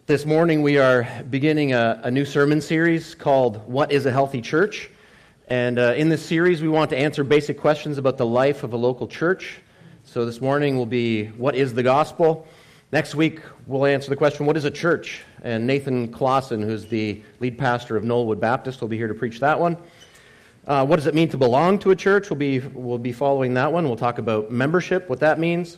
This morning we are beginning a new sermon series called What is a Healthy Church? And in this series we want to answer basic questions about the life of a local church. So this morning will be, what is the gospel? Next week we'll answer the question, what is a church? And Nathan Clausen, who's the lead pastor of Knollwood Baptist, will be here to preach that one. What does it mean to belong to a church? We'll be following that one. We'll talk about membership, what that means.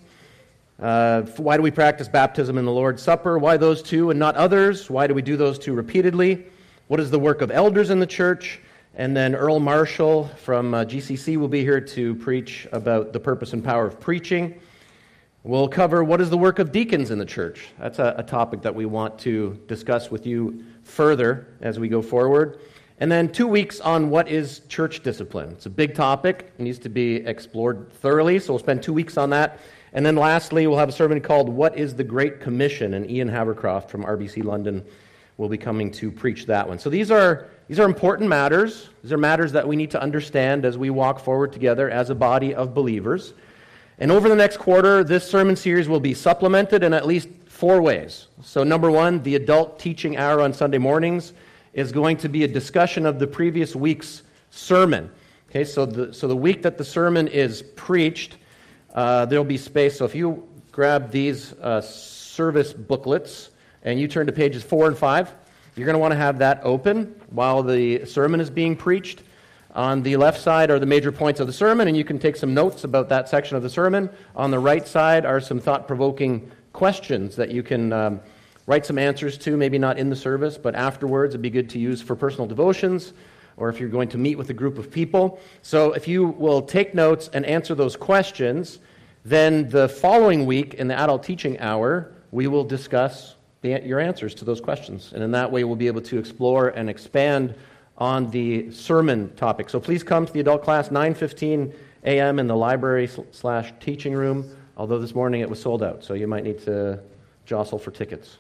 Why do we practice baptism and the Lord's Supper? Why those two and not others? Why do we do those two repeatedly? What is the work of elders in the church? And then Earl Marshall from GCC will be here to preach about the purpose and power of preaching. We'll cover what is the work of deacons in the church. That's a topic that we want to discuss with you further as we go forward. And then 2 weeks on what is church discipline. It's a big topic. It needs to be explored thoroughly, so we'll spend 2 weeks on that. And then lastly, we'll have a sermon called What is the Great Commission? And Ian Havercroft from RBC London will be coming to preach that one. So these are important matters. These are matters that we need to understand as we walk forward together as a body of believers. And over the next quarter, this sermon series will be supplemented in at least 4 ways. So number 1, the adult teaching hour on Sunday mornings is going to be a discussion of the previous week's sermon. Okay, so the week that the sermon is preached, there'll be space. So if you grab these service booklets and you turn to pages 4 and 5, you're going to want to have that open while the sermon is being preached. On the left side are the major points of the sermon, and you can take some notes about that section of the sermon. On the right side are some thought-provoking questions that you can write some answers to, maybe not in the service, but afterwards. It'd be good to use for personal devotions, or if you're going to meet with a group of people. So if you will take notes and answer those questions, then the following week in the adult teaching hour, we will discuss your answers to those questions. And in that way, we'll be able to explore and expand on the sermon topic. So please come to the adult class, 9:15 a.m. in the library/teaching room, although this morning it was sold out, so you might need to jostle for tickets.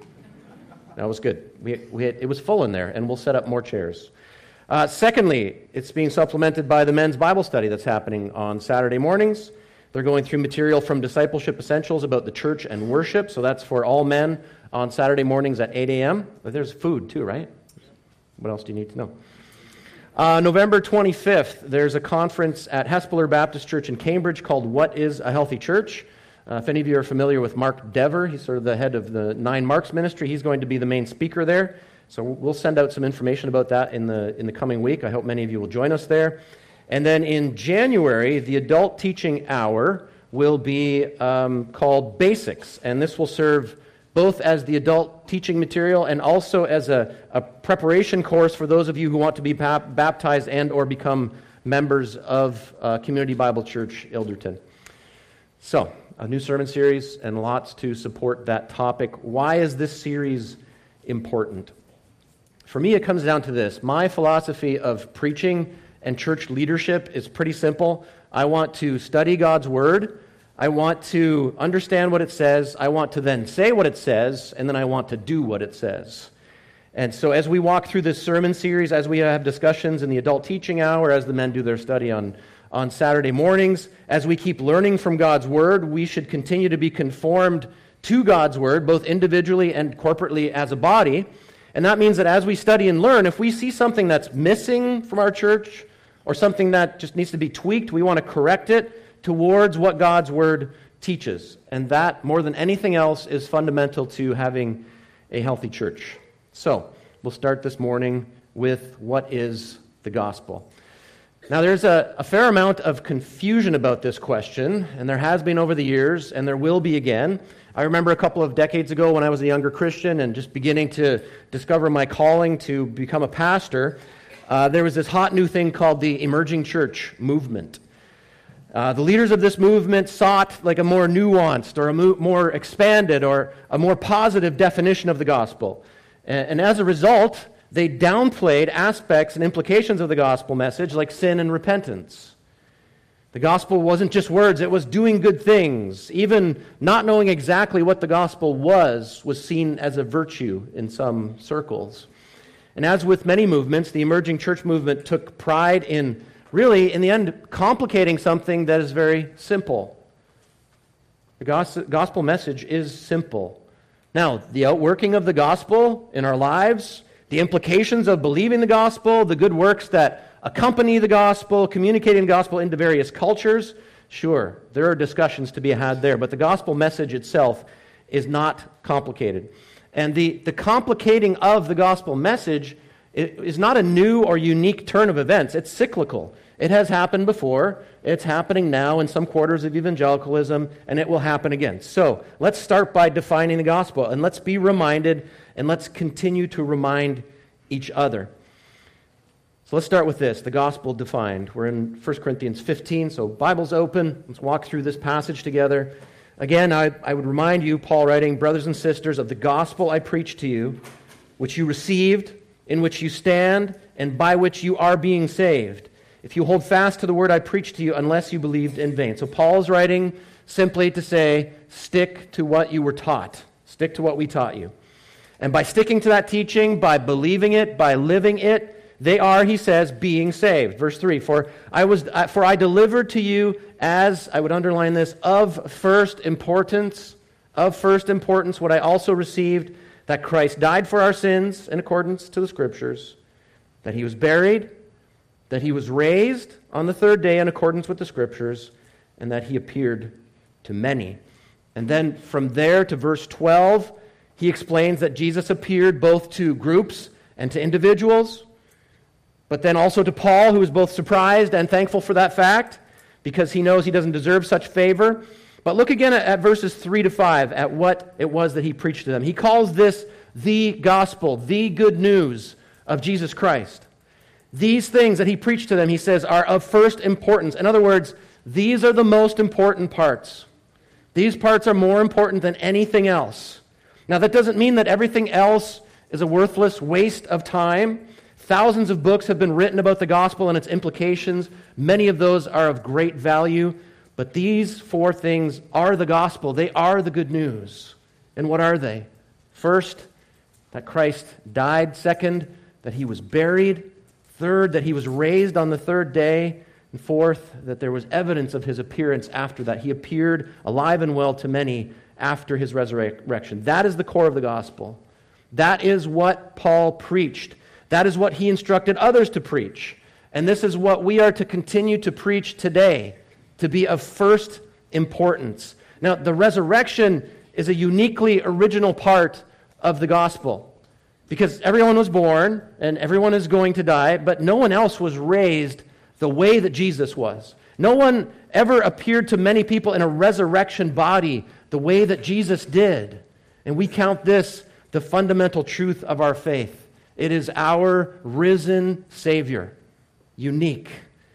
That was good. It was full in there, and we'll set up more chairs. Secondly, it's being supplemented by the men's Bible study that's happening on Saturday mornings. They're going through material from Discipleship Essentials about the church and worship, so that's for all men on Saturday mornings at 8 a.m. But there's food too, right? What else do you need to know? November 25th, there's a conference at Hespeler Baptist Church in Cambridge called What is a Healthy Church? If any of you are familiar with Mark Dever, he's sort of the head of the Nine Marks ministry. He's going to be the main speaker there. So we'll send out some information about that in the coming week. I hope many of you will join us there. And then in January, the adult teaching hour will be called Basics. And this will serve both as the adult teaching material and also as a preparation course for those of you who want to be baptized and or become members of Community Bible Church Ilderton. So, a new sermon series and lots to support that topic. Why is this series important? For me, it comes down to this. My philosophy of preaching and church leadership is pretty simple. I want to study God's Word. I want to understand what it says. I want to then say what it says, and then I want to do what it says. And so as we walk through this sermon series, as we have discussions in the adult teaching hour, as the men do their study on Saturday mornings, as we keep learning from God's Word, we should continue to be conformed to God's Word, both individually and corporately as a body. And that means that as we study and learn, if we see something that's missing from our church or something that just needs to be tweaked, we want to correct it towards what God's Word teaches. And that, more than anything else, is fundamental to having a healthy church. So, we'll start this morning with what is the gospel. Now, there's a fair amount of confusion about this question, and there has been over the years, and there will be again. I remember a couple of decades ago when I was a younger Christian and just beginning to discover my calling to become a pastor, there was this hot new thing called the emerging church movement. The leaders of this movement sought like a more nuanced or a more expanded or a more positive definition of the gospel. And as a result, they downplayed aspects and implications of the gospel message like sin and repentance. The gospel wasn't just words, it was doing good things. Even not knowing exactly what the gospel was seen as a virtue in some circles. And as with many movements, the emerging church movement took pride in really, in the end, complicating something that is very simple. The gospel message is simple. Now, the outworking of the gospel in our lives, the implications of believing the gospel, the good works that accompany the gospel, communicating the gospel into various cultures, sure, there are discussions to be had there, but the gospel message itself is not complicated. And the complicating of the gospel message is not a new or unique turn of events. It's cyclical. It has happened before. It's happening now in some quarters of evangelicalism, and it will happen again. So let's start by defining the gospel, and let's be reminded, and let's continue to remind each other. So let's start with this, the gospel defined. We're in 1 Corinthians 15, so Bible's open. Let's walk through this passage together. Again, I would remind you, Paul writing, brothers and sisters, of the gospel I preached to you, which you received, in which you stand, and by which you are being saved, if you hold fast to the word I preached to you, unless you believed in vain. So Paul's writing simply to say, stick to what you were taught. Stick to what we taught you. And by sticking to that teaching, by believing it, by living it, they are, he says, being saved. Verse 3, For I delivered to you as, I would underline this, of first importance, what I also received, that Christ died for our sins in accordance to the Scriptures, that he was buried, that he was raised on the third day in accordance with the Scriptures, and that he appeared to many. And then from there to verse 12, he explains that Jesus appeared both to groups and to individuals, but then also to Paul, who was both surprised and thankful for that fact, because he knows he doesn't deserve such favor. But look again at verses 3 to 5, at what it was that he preached to them. He calls this the gospel, the good news of Jesus Christ. These things that he preached to them, he says, are of first importance. In other words, these are the most important parts. These parts are more important than anything else. Now, that doesn't mean that everything else is a worthless waste of time. Thousands of books have been written about the gospel and its implications. Many of those are of great value. But these four things are the gospel. They are the good news. And what are they? First, that Christ died. Second, that he was buried. Third, that he was raised on the third day. And fourth, that there was evidence of his appearance after that. He appeared alive and well to many after his resurrection. That is the core of the gospel. That is what Paul preached. That is what he instructed others to preach. And this is what we are to continue to preach today, to be of first importance. Now, the resurrection is a uniquely original part of the gospel, because everyone was born and everyone is going to die, but no one else was raised the way that Jesus was. No one ever appeared to many people in a resurrection body the way that Jesus did. And we count this the fundamental truth of our faith. It is our risen Savior, unique.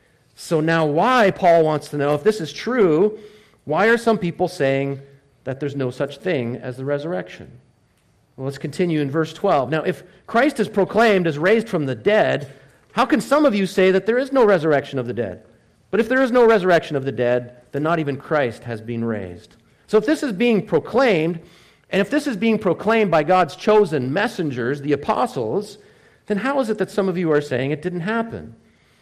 So now why, Paul wants to know, if this is true, why are some people saying that there's no such thing as the resurrection? Well, let's continue in verse 12. Now, if Christ is proclaimed as raised from the dead, how can some of you say that there is no resurrection of the dead? But if there is no resurrection of the dead, then not even Christ has been raised. So if this is being proclaimed, and if this is being proclaimed by God's chosen messengers, the apostles, then how is it that some of you are saying it didn't happen?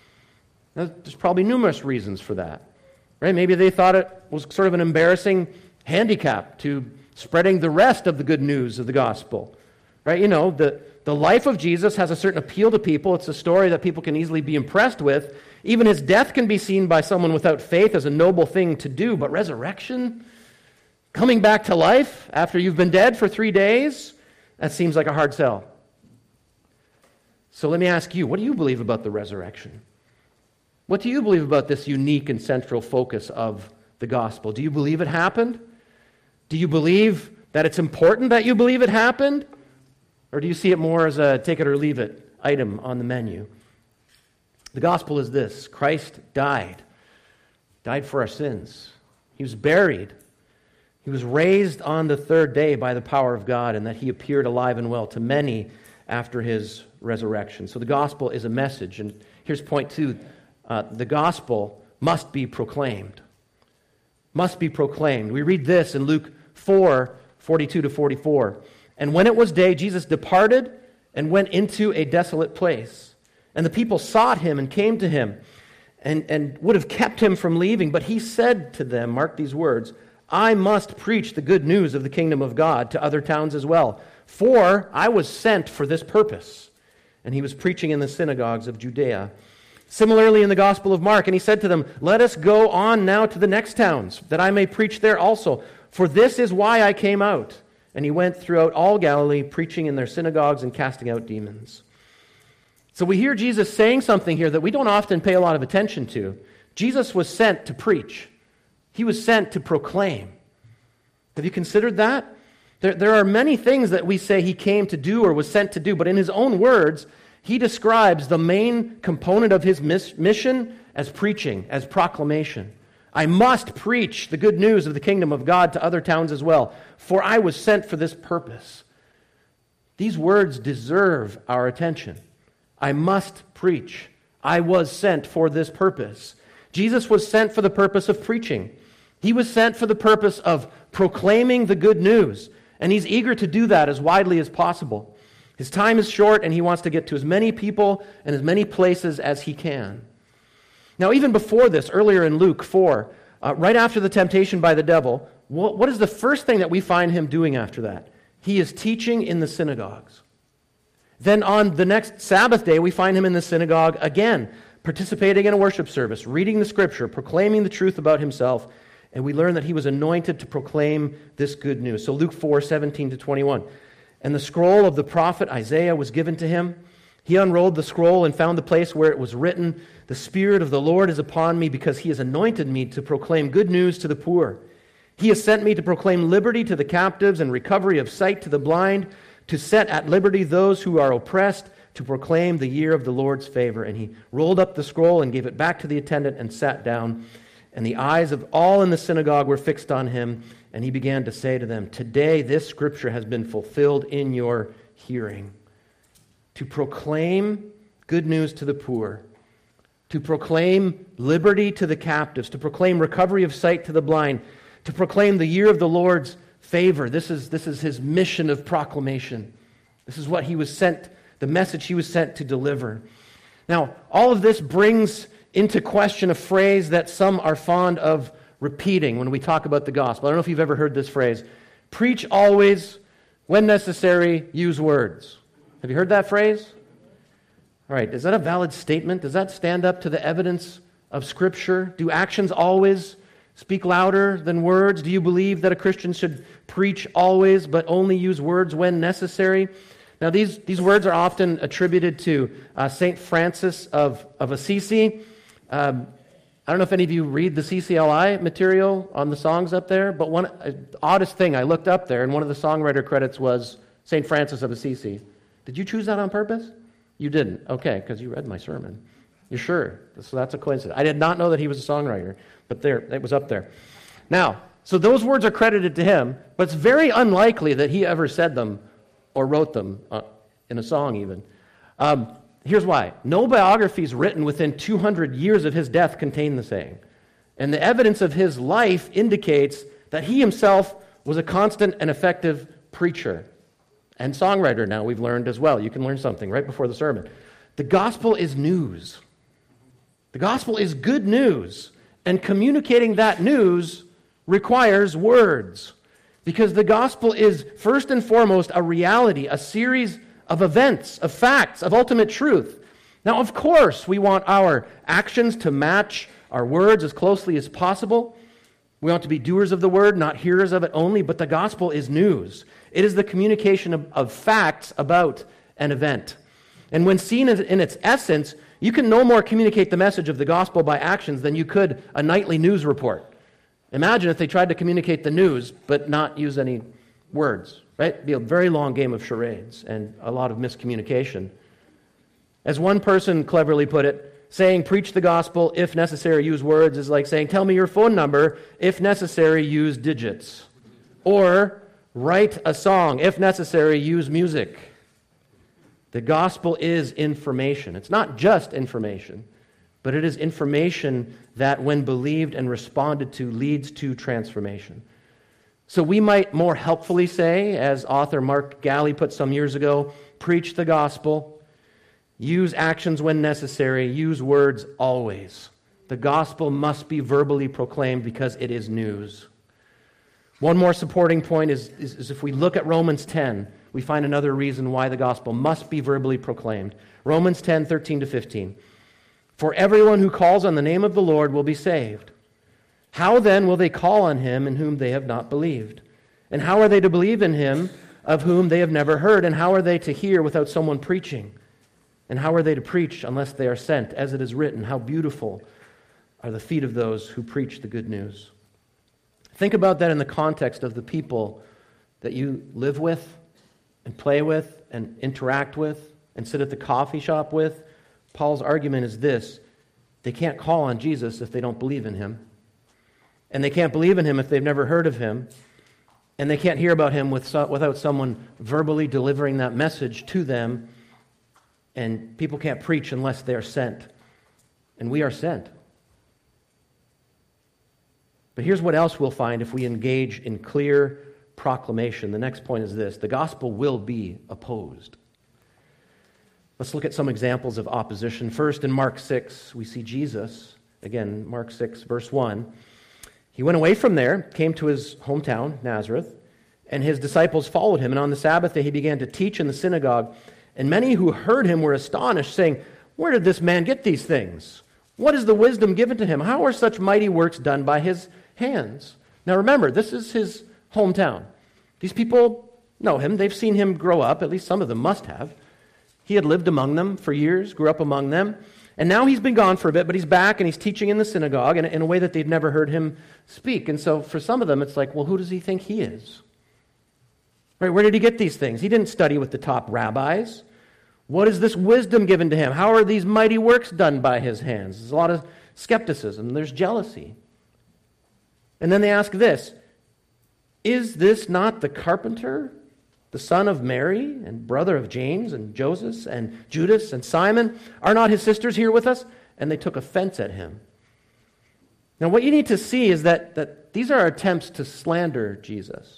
Now, there's probably numerous reasons for that. Right? Maybe they thought it was sort of an embarrassing handicap to spreading the rest of the good news of the gospel. Right? You know, the life of Jesus has a certain appeal to people. It's a story that people can easily be impressed with. Even his death can be seen by someone without faith as a noble thing to do, but resurrection? Coming back to life after you've been dead for 3 days? That seems like a hard sell. So let me ask you, what do you believe about the resurrection? What do you believe about this unique and central focus of the gospel? Do you believe it happened? Do you believe that it's important that you believe it happened? Or do you see it more as a take it or leave it item on the menu? The gospel is this: Christ died for our sins. He was buried. He was raised on the third day by the power of God, and that he appeared alive and well to many after his resurrection. So the gospel is a message. And here's point 2. The gospel must be proclaimed. Must be proclaimed. We read this in Luke 4:42-44. And when it was day, Jesus departed and went into a desolate place. And the people sought him and came to him and would have kept him from leaving. But he said to them, mark these words, I must preach the good news of the kingdom of God to other towns as well, for I was sent for this purpose." And he was preaching in the synagogues of Judea. Similarly in the Gospel of Mark, and he said to them, "Let us go on now to the next towns, that I may preach there also, for this is why I came out." And he went throughout all Galilee, preaching in their synagogues and casting out demons. So we hear Jesus saying something here that we don't often pay a lot of attention to. Jesus was sent to preach. He was sent to proclaim. Have you considered that? There are many things that we say he came to do or was sent to do, but in his own words, he describes the main component of his mission as preaching, as proclamation. "I must preach the good news of the kingdom of God to other towns as well, for I was sent for this purpose." These words deserve our attention. I must preach. I was sent for this purpose. Jesus was sent for the purpose of preaching. He was sent for the purpose of proclaiming the good news, and he's eager to do that as widely as possible. His time is short, and he wants to get to as many people and as many places as he can. Now, even before this, earlier in Luke 4, right after the temptation by the devil, what is the first thing that we find him doing after that? He is teaching in the synagogues. Then on the next Sabbath day, we find him in the synagogue again, participating in a worship service, reading the scripture, proclaiming the truth about himself, and we learn that he was anointed to proclaim this good news. So Luke 4:17-21. "And the scroll of the prophet Isaiah was given to him. He unrolled the scroll and found the place where it was written, 'The Spirit of the Lord is upon me, because he has anointed me to proclaim good news to the poor. He has sent me to proclaim liberty to the captives and recovery of sight to the blind, to set at liberty those who are oppressed, to proclaim the year of the Lord's favor.' And he rolled up the scroll and gave it back to the attendant and sat down. And the eyes of all in the synagogue were fixed on him, and he began to say to them, 'Today this scripture has been fulfilled in your hearing.'" To proclaim good news to the poor, to proclaim liberty to the captives, to proclaim recovery of sight to the blind, to proclaim the year of the Lord's favor. This is his mission of proclamation. This is what he was sent, the message he was sent to deliver. Now, all of this brings into question a phrase that some are fond of repeating when we talk about the gospel. I don't know if you've ever heard this phrase. "Preach always, when necessary, use words." Have you heard that phrase? All right, is that a valid statement? Does that stand up to the evidence of Scripture? Do actions always speak louder than words? Do you believe that a Christian should preach always, but only use words when necessary? Now, these words are often attributed to St. Francis of Assisi. I don't know if any of you read the CCLI material on the songs up there, but one oddest thing I looked up there, and one of the songwriter credits was St. Francis of Assisi. Did you choose that on purpose? You didn't. Okay, because you read my sermon. You're sure? So that's a coincidence. I did not know that he was a songwriter, but there, it was up there. Now, so those words are credited to him, but it's very unlikely that he ever said them or wrote them in a song even. Here's why. No biographies written within 200 years of his death contain the saying. And the evidence of his life indicates that he himself was a constant and effective preacher and songwriter. Now we've learned as well. You can learn something right before the sermon. The gospel is news. The gospel is good news. And communicating that news requires words. Because the gospel is first and foremost a reality, a series of events, of facts, of ultimate truth. Now, of course, we want our actions to match our words as closely as possible. We want to be doers of the word, not hearers of it only, but the gospel is news. It is the communication of facts about an event. And when seen in its essence, you can no more communicate the message of the gospel by actions than you could a nightly news report. Imagine if they tried to communicate the news but not use any words, right? It'd be a very long game of charades and a lot of miscommunication. As one person cleverly put it, saying preach the gospel, if necessary use words, is like saying tell me your phone number, if necessary use digits. Or write a song, if necessary use music. The gospel is information. It's not just information, but it is information that, when believed and responded to, leads to transformation. So we might more helpfully say, as author Mark Galli put some years ago, preach the gospel, use actions when necessary, use words always. The gospel must be verbally proclaimed because it is news. One more supporting point is if we look at Romans 10, we find another reason why the gospel must be verbally proclaimed. Romans 10, 13 to 15. For everyone who calls on the name of the Lord will be saved. How then will they call on him in whom they have not believed? And how are they to believe in him of whom they have never heard? And how are they to hear without someone preaching? And how are they to preach unless they are sent? As it is written, how beautiful are the feet of those who preach the good news. Think about that in the context of the people that you live with and play with and interact with and sit at the coffee shop with. Paul's argument is this: they can't call on Jesus if they don't believe in him. And they can't believe in him if they've never heard of him. And they can't hear about him without someone verbally delivering that message to them. And people can't preach unless they're sent. And we are sent. But here's what else we'll find if we engage in clear proclamation. The next point is this: the gospel will be opposed. Let's look at some examples of opposition. First, in Mark 6, we see Jesus. Again, Mark 6, verse 1. He went away from there, came to his hometown, Nazareth, and his disciples followed him. And on the Sabbath day he began to teach in the synagogue. And many who heard him were astonished, saying, "Where did this man get these things? What is the wisdom given to him? How are such mighty works done by his hands?" Now remember, this is his hometown. These people know him. They've seen him grow up. At least some of them must have. He had lived among them for years, grew up among them. And now he's been gone for a bit, but he's back and he's teaching in the synagogue in a way that they've never heard him speak. And so for some of them, it's like, well, who does he think he is? Right? Where did he get these things? He didn't study with the top rabbis. What is this wisdom given to him? How are these mighty works done by his hands? There's a lot of skepticism. There's jealousy. And then they ask this: is this not the carpenter, the son of Mary and brother of James and Joseph and Judas and Simon? Are not his sisters here with us? And they took offense at him. Now what you need to see is that these are attempts to slander Jesus.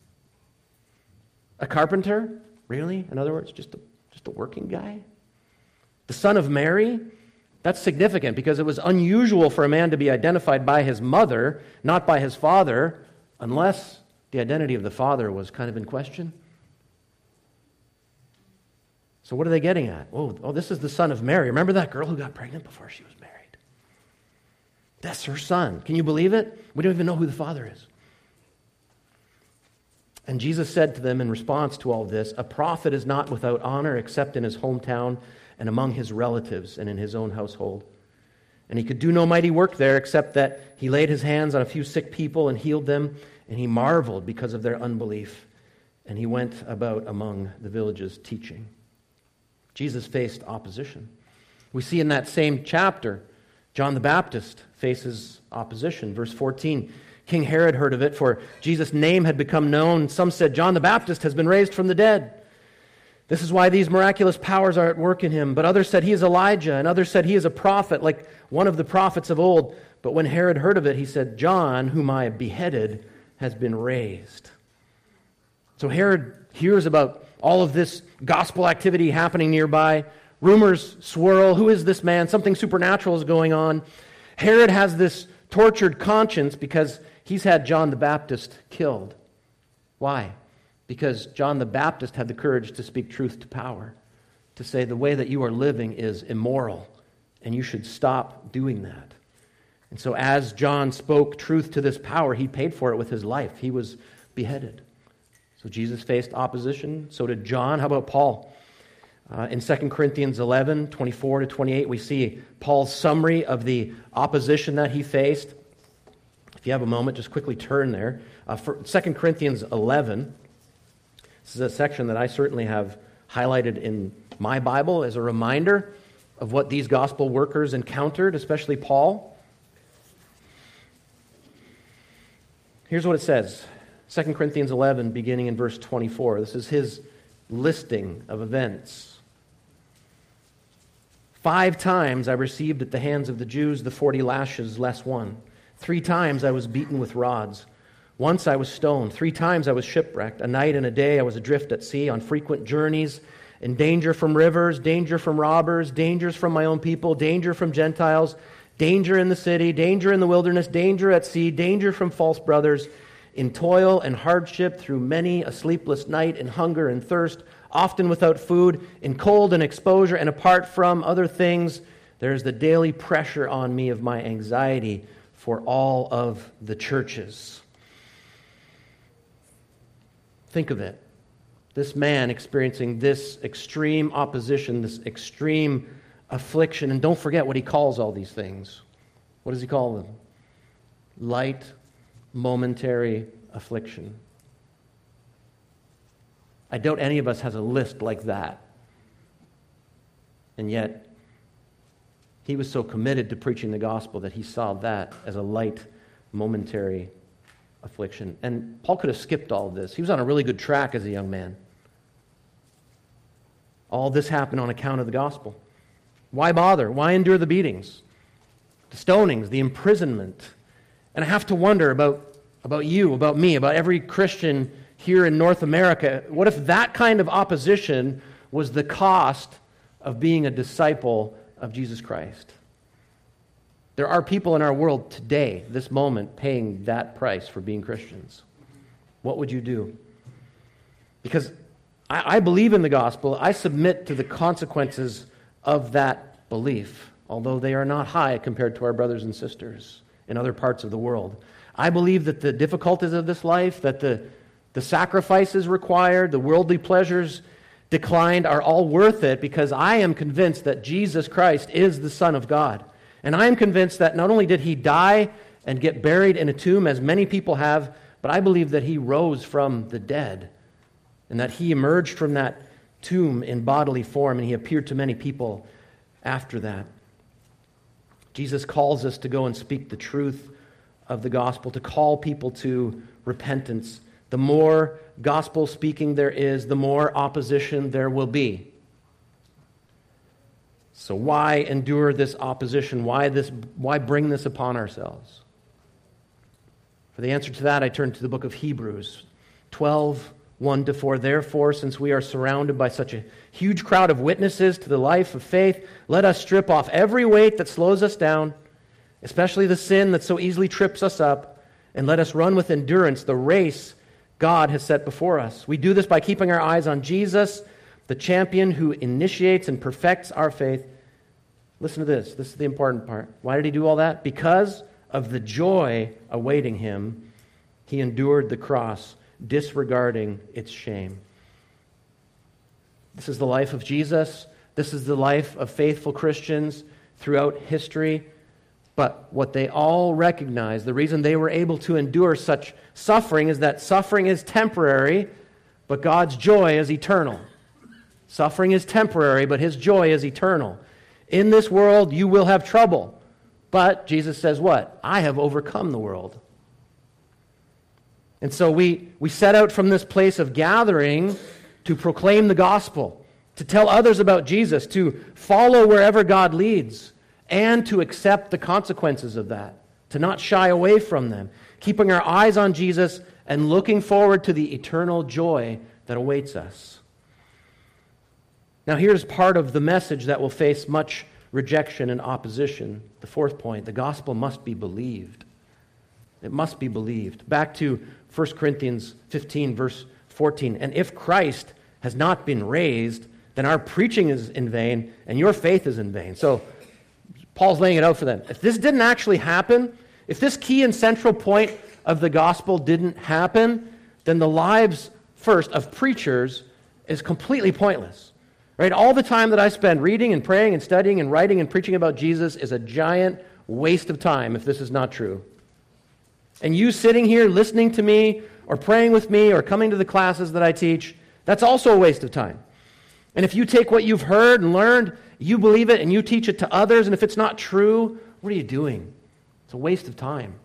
A carpenter? Really? In other words, just a working guy? The son of Mary? That's significant because it was unusual for a man to be identified by his mother, not by his father, unless the identity of the father was kind of in question. So what are they getting at? Oh, this is the son of Mary. Remember that girl who got pregnant before she was married? That's her son. Can you believe it? We don't even know who the father is. And Jesus said to them in response to all this, "A prophet is not without honor except in his hometown and among his relatives and in his own household." And he could do no mighty work there except that he laid his hands on a few sick people and healed them. And he marveled because of their unbelief. And he went about among the villages teaching. Jesus faced opposition. We see in that same chapter, John the Baptist faces opposition. Verse 14, King Herod heard of it, for Jesus' name had become known. Some said, "John the Baptist has been raised from the dead. This is why these miraculous powers are at work in him." But others said, "He is Elijah." And others said, "He is a prophet, like one of the prophets of old." But when Herod heard of it, he said, "John, whom I beheaded, has been raised." So Herod hears about all of this gospel activity happening nearby. Rumors swirl. Who is this man? Something supernatural is going on. Herod has this tortured conscience because he's had John the Baptist killed. Why? Because John the Baptist had the courage to speak truth to power, to say the way that you are living is immoral and you should stop doing that. And so as John spoke truth to this power, he paid for it with his life. He was beheaded. So Jesus faced opposition. So did John. How about Paul? In 2 Corinthians 11, 24 to 28, we see Paul's summary of the opposition that he faced. If you have a moment, just quickly turn there. For 2 Corinthians 11, this is a section that I certainly have highlighted in my Bible as a reminder of what these gospel workers encountered, especially Paul. Here's what it says. 2 Corinthians 11, beginning in verse 24. This is his listing of events. 5 times I received at the hands of the Jews the 40 lashes less one. 3 times I was beaten with rods. Once I was stoned. 3 times I was shipwrecked. A night and a day I was adrift at sea on frequent journeys, in danger from rivers, danger from robbers, dangers from my own people, danger from Gentiles, danger in the city, danger in the wilderness, danger at sea, danger from false brothers, in toil and hardship, through many a sleepless night, in hunger and thirst, often without food, in cold and exposure, and apart from other things, there is the daily pressure on me of my anxiety for all of the churches. Think of it. This man experiencing this extreme opposition, this extreme affliction, and don't forget what he calls all these things. What does he call them? Light, momentary affliction. I doubt any of us has a list like that. And yet, he was so committed to preaching the gospel that he saw that as a light, momentary affliction. And Paul could have skipped all of this. He was on a really good track as a young man. All this happened on account of the gospel. Why bother? Why endure the beatings, the stonings, the imprisonment? And I have to wonder about you, about me, about every Christian here in North America. What if that kind of opposition was the cost of being a disciple of Jesus Christ? There are people in our world today, this moment, paying that price for being Christians. What would you do? Because I believe in the gospel. I submit to the consequences of that belief, although they are not high compared to our brothers and sisters in other parts of the world. I believe that the difficulties of this life, that the sacrifices required, the worldly pleasures declined are all worth it, because I am convinced that Jesus Christ is the Son of God. And I am convinced that not only did he die and get buried in a tomb, as many people have, but I believe that he rose from the dead, and that he emerged from that tomb in bodily form, and he appeared to many people after that. Jesus calls us to go and speak the truth of the gospel, to call people to repentance. The more gospel speaking there is, the more opposition there will be. So why endure this opposition? Why bring this upon ourselves? For the answer to that, I turn to the book of Hebrews 12, 1-4. Therefore, since we are surrounded by such a huge crowd of witnesses to the life of faith, let us strip off every weight that slows us down, especially the sin that so easily trips us up, and let us run with endurance the race God has set before us. We do this by keeping our eyes on Jesus, the champion who initiates and perfects our faith. Listen to this. This is the important part. Why did he do all that? Because of the joy awaiting him, he endured the cross, disregarding its shame. This is the life of Jesus. This is the life of faithful Christians throughout history. But what they all recognize, the reason they were able to endure such suffering, is that suffering is temporary, but God's joy is eternal. Suffering is temporary, but his joy is eternal. In this world, you will have trouble. But Jesus says what? I have overcome the world. And so we set out from this place of gathering to proclaim the gospel, to tell others about Jesus, to follow wherever God leads, and to accept the consequences of that, to not shy away from them, keeping our eyes on Jesus and looking forward to the eternal joy that awaits us. Now here's part of the message that will face much rejection and opposition. The fourth point, the gospel must be believed. It must be believed. Back to 1 Corinthians 15, verse 14. And if Christ has not been raised, then our preaching is in vain, and your faith is in vain. So Paul's laying it out for them. If this didn't actually happen, if this key and central point of the gospel didn't happen, then the lives, first, of preachers is completely pointless. Right? All the time that I spend reading and praying and studying and writing and preaching about Jesus is a giant waste of time if this is not true. And you sitting here listening to me or praying with me or coming to the classes that I teach, that's also a waste of time. And if you take what you've heard and learned, you believe it and you teach it to others, and if it's not true, what are you doing? It's a waste of time.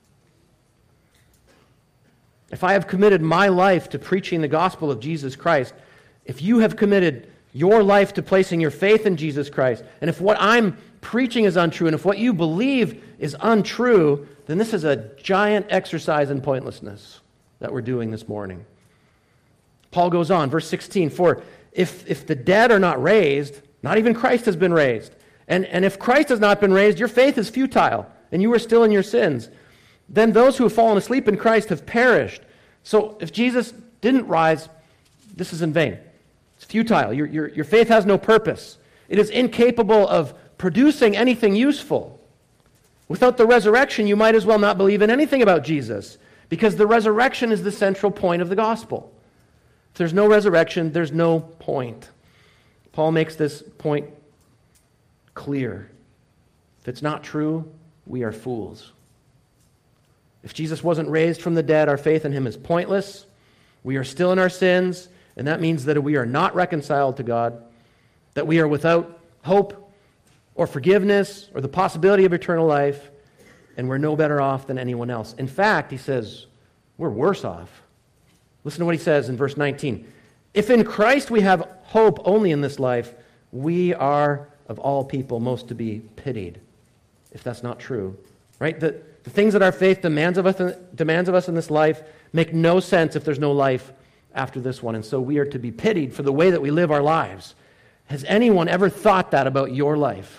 If I have committed my life to preaching the gospel of Jesus Christ, if you have committed your life to placing your faith in Jesus Christ, and if what I'm preaching is untrue, and if what you believe is untrue, then this is a giant exercise in pointlessness that we're doing this morning. Paul goes on, verse 16, for if the dead are not raised, not even Christ has been raised. And if Christ has not been raised, your faith is futile, and you are still in your sins. then those who have fallen asleep in Christ have perished. So if Jesus didn't rise, this is in vain. It's futile. Your faith has no purpose. It is incapable of producing anything useful. Without the resurrection, you might as well not believe in anything about Jesus, because the resurrection is the central point of the gospel. If there's no resurrection, there's no point. Paul makes this point clear. If it's not true, we are fools. If Jesus wasn't raised from the dead, our faith in him is pointless. We are still in our sins, and that means that we are not reconciled to God, that we are without hope or forgiveness or the possibility of eternal life, and we're no better off than anyone else. In fact, he says, we're worse off. Listen to what he says in verse 19. If in Christ we have hope only in this life, we are of all people most to be pitied. If that's not true, right? The things that our faith demands of us in this life make no sense if there's no life after this one. And so we are to be pitied for the way that we live our lives. Has anyone ever thought that about your life?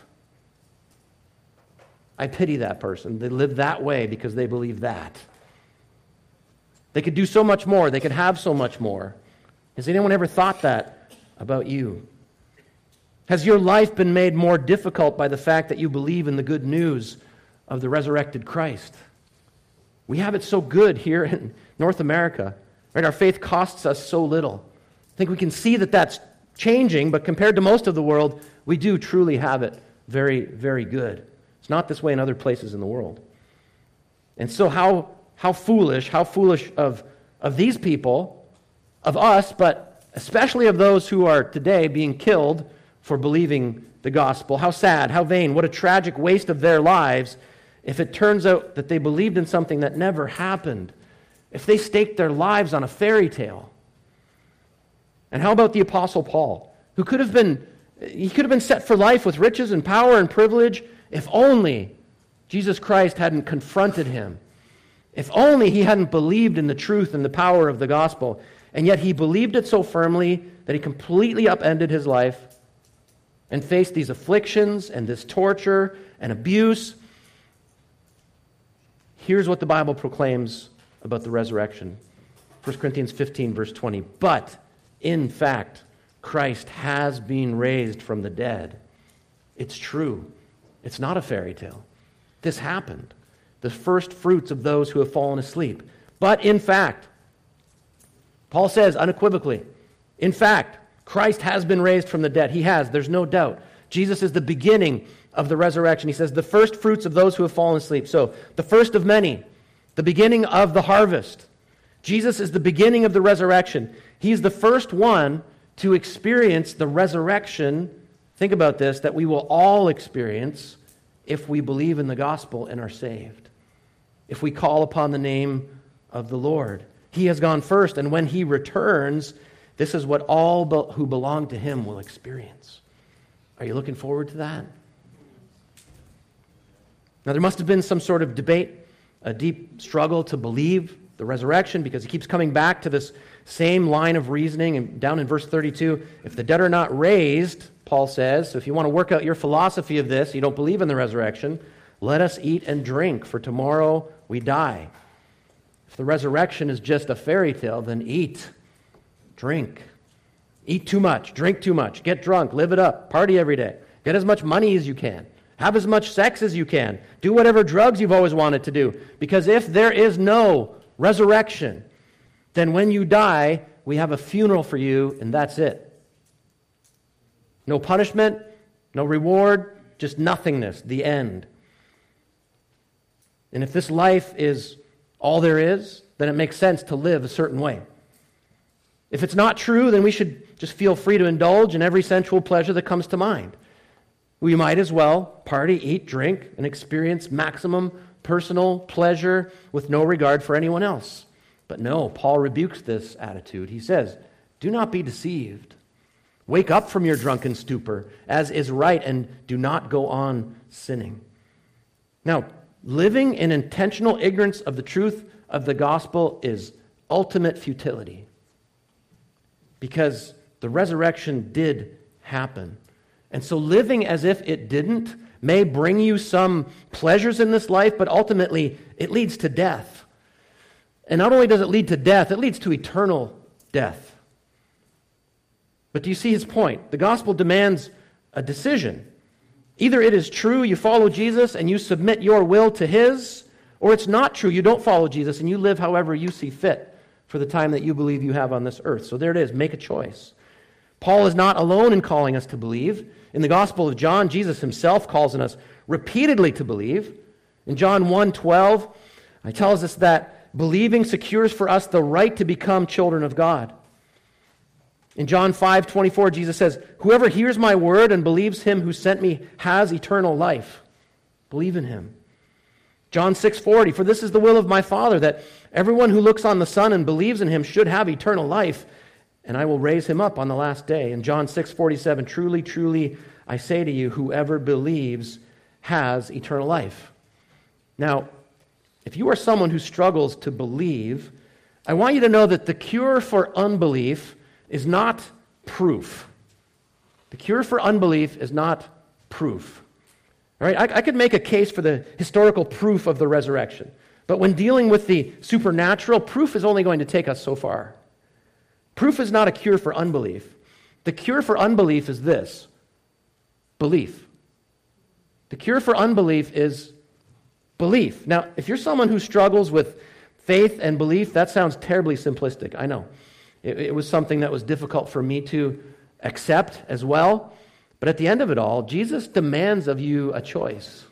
I pity that person. They live that way because they believe that. They could do so much more. They could have so much more. Has anyone ever thought that about you? Has your life been made more difficult by the fact that you believe in the good news of the resurrected Christ? We have it so good here in North America. Right? Our faith costs us so little. I think we can see that that's changing, but compared to most of the world, we do truly have it very, very good. It's not this way in other places in the world. And so how foolish of these people, of us, but especially of those who are today being killed for believing the gospel. How sad, how vain, what a tragic waste of their lives if it turns out that they believed in something that never happened, if they staked their lives on a fairy tale. And how about the Apostle Paul, who could have been set for life with riches and power and privilege if only Jesus Christ hadn't confronted him. If only he hadn't believed in the truth and the power of the gospel. And yet he believed it so firmly that he completely upended his life and faced these afflictions and this torture and abuse. Here's what the Bible proclaims about the resurrection. 1 Corinthians 15, verse 20. But, in fact, Christ has been raised from the dead. It's true. It's not a fairy tale. This happened. The first fruits of those who have fallen asleep. But, in fact, Paul says unequivocally, in fact, Christ has been raised from the dead. He has. There's no doubt. Jesus is the beginning of the resurrection. He says the first fruits of those who have fallen asleep. So, the first of many, the beginning of the harvest. Jesus is the beginning of the resurrection. He's the first one to experience the resurrection, think about this, that we will all experience if we believe in the gospel and are saved. If we call upon the name of the Lord. He has gone first, and when he returns, this is what all who belong to him will experience. Are you looking forward to that? Now, there must have been some sort of debate, a deep struggle to believe the resurrection, because he keeps coming back to this same line of reasoning. And down in verse 32, if the dead are not raised, Paul says, so if you want to work out your philosophy of this, you don't believe in the resurrection, let us eat and drink, for tomorrow we die. If the resurrection is just a fairy tale, then eat, drink. Eat too much, drink too much, get drunk, live it up, party every day. Get as much money as you can. Have as much sex as you can. Do whatever drugs you've always wanted to do. Because if there is no resurrection, then when you die, we have a funeral for you, and that's it. No punishment, no reward, just nothingness, the end. And if this life is all there is, then it makes sense to live a certain way. If it's not true, then we should just feel free to indulge in every sensual pleasure that comes to mind. We might as well party, eat, drink, and experience maximum personal pleasure with no regard for anyone else. But no, Paul rebukes this attitude. He says, do not be deceived. Wake up from your drunken stupor, as is right, and do not go on sinning. Now, living in intentional ignorance of the truth of the gospel is ultimate futility, because the resurrection did happen. And so living as if it didn't may bring you some pleasures in this life, but ultimately it leads to death. And not only does it lead to death, it leads to eternal death. But do you see his point? The gospel demands a decision. Either it is true, you follow Jesus and you submit your will to his, or it's not true, you don't follow Jesus and you live however you see fit for the time that you believe you have on this earth. So there it is, make a choice. Paul is not alone in calling us to believe. In the Gospel of John, Jesus himself calls on us repeatedly to believe. In John 1:12, he tells us that believing secures for us the right to become children of God. In John 5:24, Jesus says, "Whoever hears my word and believes him who sent me has eternal life." Believe in him. John 6:40, "For this is the will of my Father, that everyone who looks on the Son and believes in him should have eternal life, and I will raise him up on the last day." And John 6:47, "Truly, truly, I say to you, whoever believes has eternal life." Now, if you are someone who struggles to believe, I want you to know that the cure for unbelief is not proof. The cure for unbelief is not proof. All right, I could make a case for the historical proof of the resurrection, but when dealing with the supernatural, proof is only going to take us so far. Proof is not a cure for unbelief. The cure for unbelief is this: belief. The cure for unbelief is belief. Now, if you're someone who struggles with faith and belief, that sounds terribly simplistic. I know. It was something that was difficult for me to accept as well. But at the end of it all, Jesus demands of you a choice.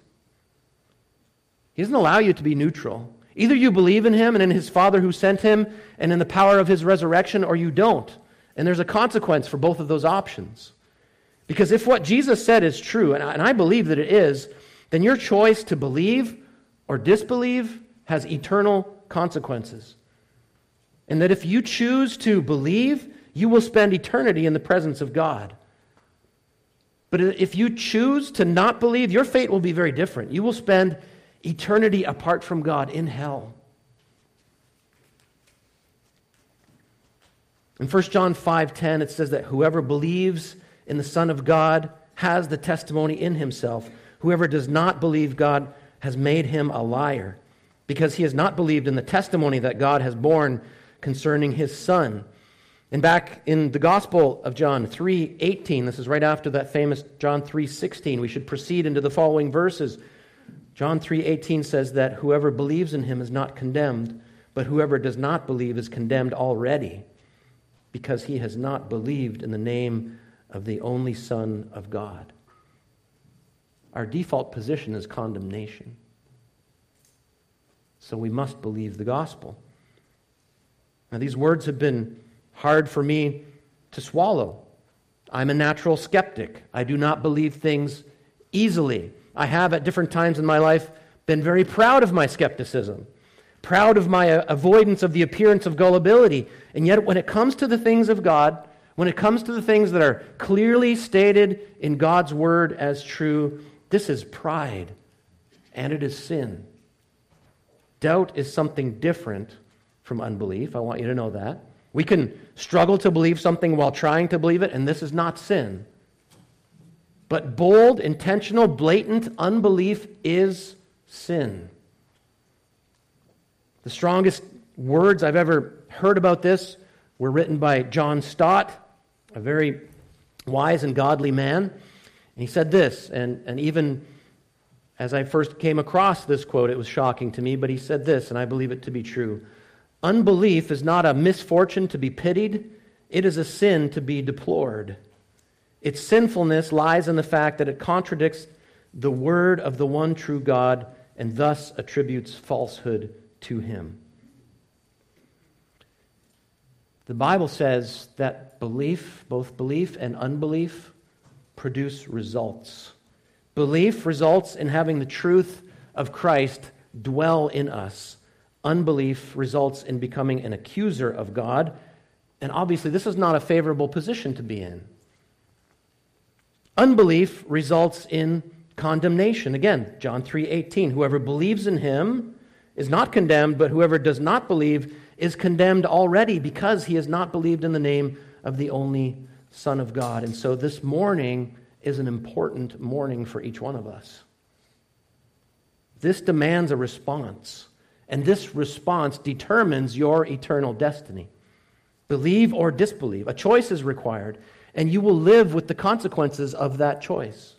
He doesn't allow you to be neutral. Either you believe in him and in his Father who sent him and in the power of his resurrection, or you don't. And there's a consequence for both of those options. Because if what Jesus said is true, and I believe that it is, then your choice to believe or disbelieve has eternal consequences. And that if you choose to believe, you will spend eternity in the presence of God. But if you choose to not believe, your fate will be very different. You will spend eternity apart from God in hell. In 1 John 5:10, it says that whoever believes in the Son of God has the testimony in himself. Whoever does not believe God has made him a liar, because he has not believed in the testimony that God has borne concerning his Son. And back in the Gospel of John 3:18, this is right after that famous John 3:16, we should proceed into the following verses. John 3:18 says that whoever believes in him is not condemned, but whoever does not believe is condemned already, because he has not believed in the name of the only Son of God. Our default position is condemnation. So we must believe the gospel. Now, these words have been hard for me to swallow. I'm a natural skeptic. I do not believe things easily. I have, at different times in my life, been very proud of my skepticism, proud of my avoidance of the appearance of gullibility. And yet, when it comes to the things of God, when it comes to the things that are clearly stated in God's word as true, this is pride, and it is sin. Doubt is something different from unbelief. I want you to know that. We can struggle to believe something while trying to believe it, and this is not sin. But bold, intentional, blatant unbelief is sin. The strongest words I've ever heard about this were written by John Stott, a very wise and godly man. And he said this, and even as I first came across this quote, it was shocking to me, but he said this, and I believe it to be true. Unbelief is not a misfortune to be pitied, it is a sin to be deplored. Its sinfulness lies in the fact that it contradicts the word of the one true God and thus attributes falsehood to him. The Bible says that belief, both belief and unbelief, produce results. Belief results in having the truth of Christ dwell in us. Unbelief results in becoming an accuser of God. And obviously, this is not a favorable position to be in. Unbelief results in condemnation. Again, John 3:18, whoever believes in him is not condemned, but whoever does not believe is condemned already because he has not believed in the name of the only Son of God. And so this morning, is an important morning for each one of us. This demands a response, and this response determines your eternal destiny. Believe or disbelieve. A choice is required, and you will live with the consequences of that choice.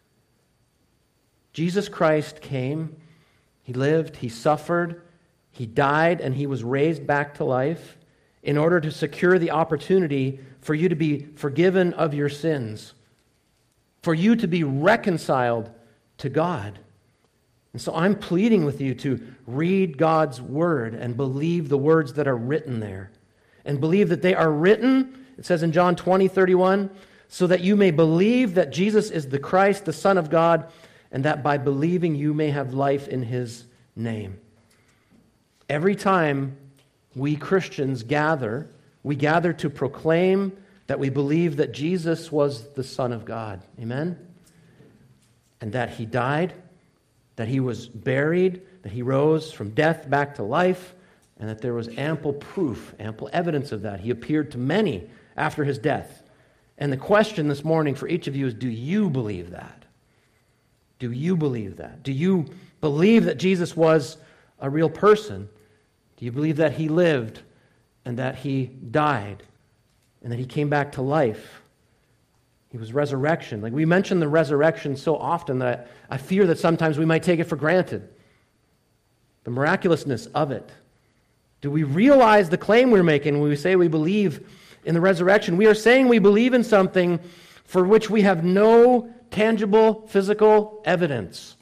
Jesus Christ came, He lived, He suffered, He died, and He was raised back to life in order to secure the opportunity for you to be forgiven of your sins, for you to be reconciled to God. And so I'm pleading with you to read God's Word and believe the words that are written there. And believe that they are written, it says in John 20:31, so that you may believe that Jesus is the Christ, the Son of God, and that by believing you may have life in His name. Every time we Christians gather, we gather to proclaim that we believe that Jesus was the Son of God. Amen? And that He died, that He was buried, that He rose from death back to life, and that there was ample proof, ample evidence of that. He appeared to many after His death. And the question this morning for each of you is, do you believe that? Do you believe that? Do you believe that Jesus was a real person? Do you believe that He lived and that He died and that He came back to life? He was resurrection. Like we mention the resurrection so often that I fear that sometimes we might take it for granted. The miraculousness of it. Do we realize the claim we're making when we say we believe in the resurrection? We are saying we believe in something for which we have no tangible, physical evidence.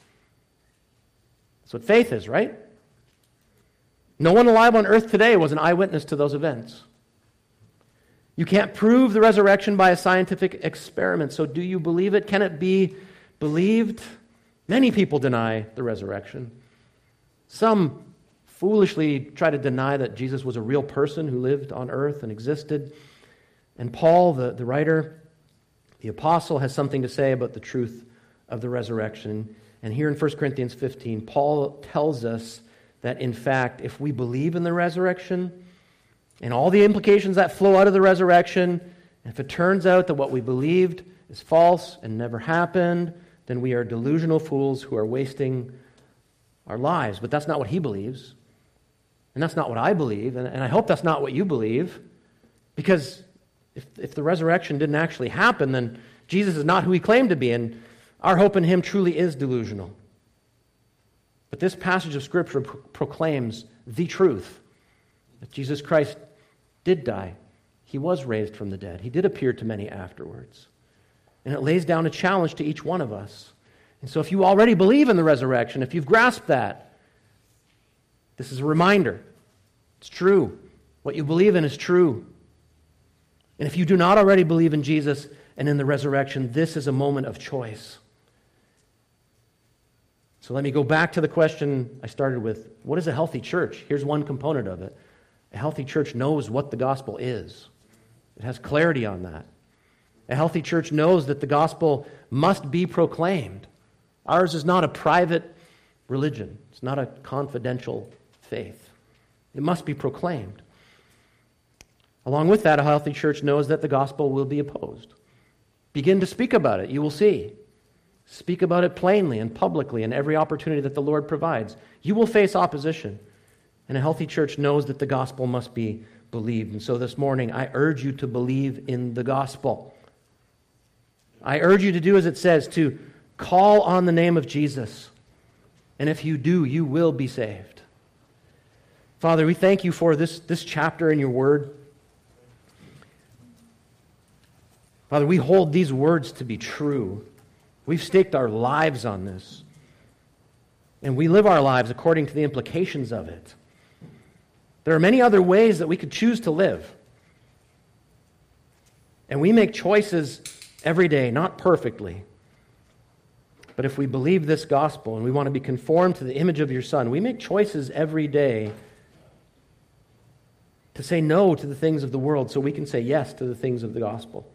That's what faith is, right? No one alive on earth today was an eyewitness to those events. You can't prove the resurrection by a scientific experiment, so do you believe it? Can it be believed? Many people deny the resurrection. Some foolishly try to deny that Jesus was a real person who lived on earth and existed. And Paul, the writer, the apostle, has something to say about the truth of the resurrection. And here in 1 Corinthians 15, Paul tells us that, in fact, if we believe in the resurrection and all the implications that flow out of the resurrection, and if it turns out that what we believed is false and never happened, then we are delusional fools who are wasting our lives. But that's not what he believes. And that's not what I believe. And I hope that's not what you believe. Because if the resurrection didn't actually happen, then Jesus is not who He claimed to be. And our hope in Him truly is delusional. But this passage of Scripture proclaims the truth. That Jesus Christ did die. He was raised from the dead. He did appear to many afterwards. And it lays down a challenge to each one of us. And so if you already believe in the resurrection, if you've grasped that, this is a reminder. It's true. What you believe in is true. And if you do not already believe in Jesus and in the resurrection, this is a moment of choice. So let me go back to the question I started with. What is a healthy church? Here's one component of it. A healthy church knows what the gospel is. It has clarity on that. A healthy church knows that the gospel must be proclaimed. Ours is not a private religion. It's not a confidential faith. It must be proclaimed. Along with that, a healthy church knows that the gospel will be opposed. Begin to speak about it. You will see. Speak about it plainly and publicly in every opportunity that the Lord provides. You will face opposition. And a healthy church knows that the gospel must be believed. And so this morning, I urge you to believe in the gospel. I urge you to do as it says, to call on the name of Jesus. And if you do, you will be saved. Father, we thank you for this chapter in your word. Father, we hold these words to be true. We've staked our lives on this. And we live our lives according to the implications of it. There are many other ways that we could choose to live. And we make choices every day, not perfectly. But if we believe this gospel and we want to be conformed to the image of your Son, we make choices every day to say no to the things of the world so we can say yes to the things of the gospel.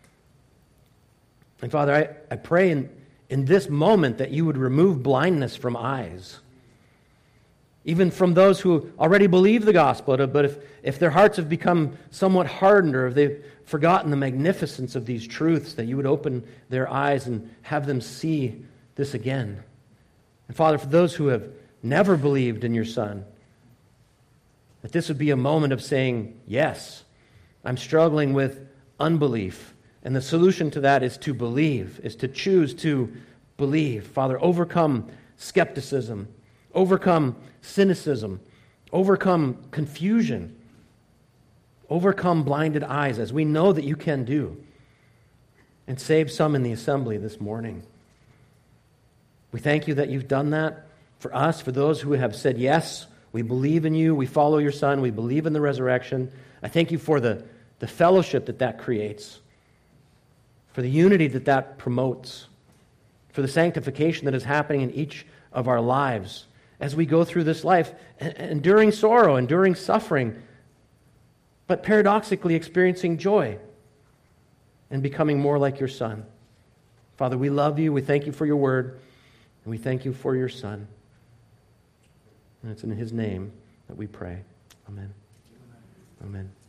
And Father, I pray in this moment that you would remove blindness from eyes, even from those who already believe the gospel, but if their hearts have become somewhat hardened or if they've forgotten the magnificence of these truths, that you would open their eyes and have them see this again. And Father, for those who have never believed in your Son, that this would be a moment of saying, yes, I'm struggling with unbelief. And the solution to that is to believe, is to choose to believe. Father, overcome skepticism, overcome cynicism, overcome confusion, overcome blinded eyes, as we know that you can do, and save some in the assembly this morning. We thank you that you've done that for us, for those who have said, yes, we believe in you, we follow your Son, we believe in the resurrection. I thank you for the fellowship that creates, for the unity that promotes, for the sanctification that is happening in each of our lives as we go through this life, enduring sorrow, enduring suffering, but paradoxically experiencing joy and becoming more like your Son. Father, we love you, we thank you for your word, and we thank you for your Son. And it's in his name that we pray. Amen. Amen.